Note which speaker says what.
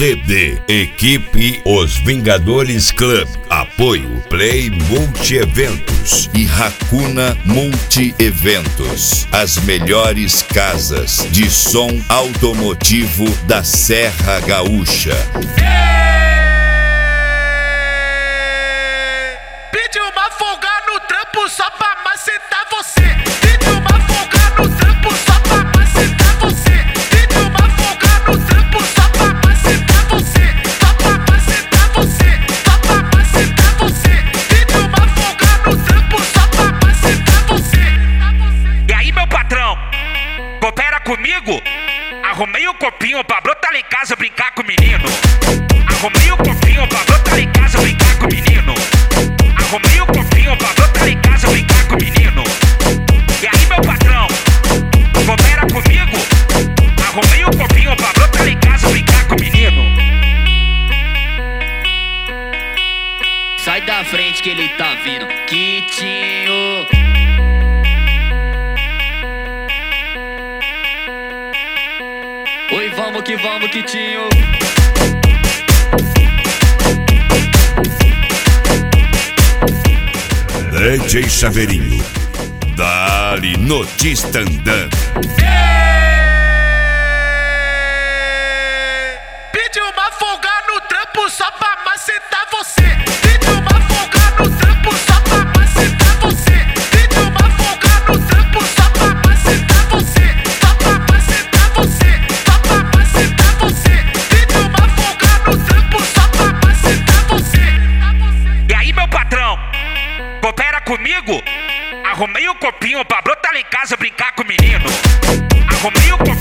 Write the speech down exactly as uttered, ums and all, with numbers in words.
Speaker 1: C D. Equipe Os Vingadores Club. Apoio Play Multi-Eventos e Hakuna Multi-Eventos. As melhores casas de som automotivo da Serra Gaúcha.
Speaker 2: Pediu uma folga no trampo só pra macetar você. Pediu uma folga no trampo só pra macetar você. Pediu uma folga no trampo só pra macetar você. Só pra macetar você. Só pra macetar você. Pediu uma folga no trampo só pra macetar você.
Speaker 3: E aí, meu patrão, coopera comigo? Arrumei um copinho pra brotar lá em casa brincar com o menino. Arrumei um copinho pra brotar lá em casa brincar com o menino. Arrumei um copinho pra brotar lá em casa brincar com o menino. E aí, meu patrão, coopera comigo? Arrumei um copinho pra brotar lá em casa brincar com o menino.
Speaker 4: Sai da frente que ele tá vindo, Quitinho. Oi, vamos que vamos, Quitinho.
Speaker 1: D J Chaveirinho, dá-lhe notícia andando.
Speaker 2: Pediu uma folga no trampo só pra macetar você. Pediu uma folga no trampo só pra macetar você. Pediu uma folga no trampo só pra macetar você. Só pra macetar você. Só pra macetar você. Pediu uma folga no trampo só pra macetar você.
Speaker 3: E aí, meu patrão, coopera comigo? Arrumei um copinho pra brotar lá em casa brincar com o menino. Arrumei um copinho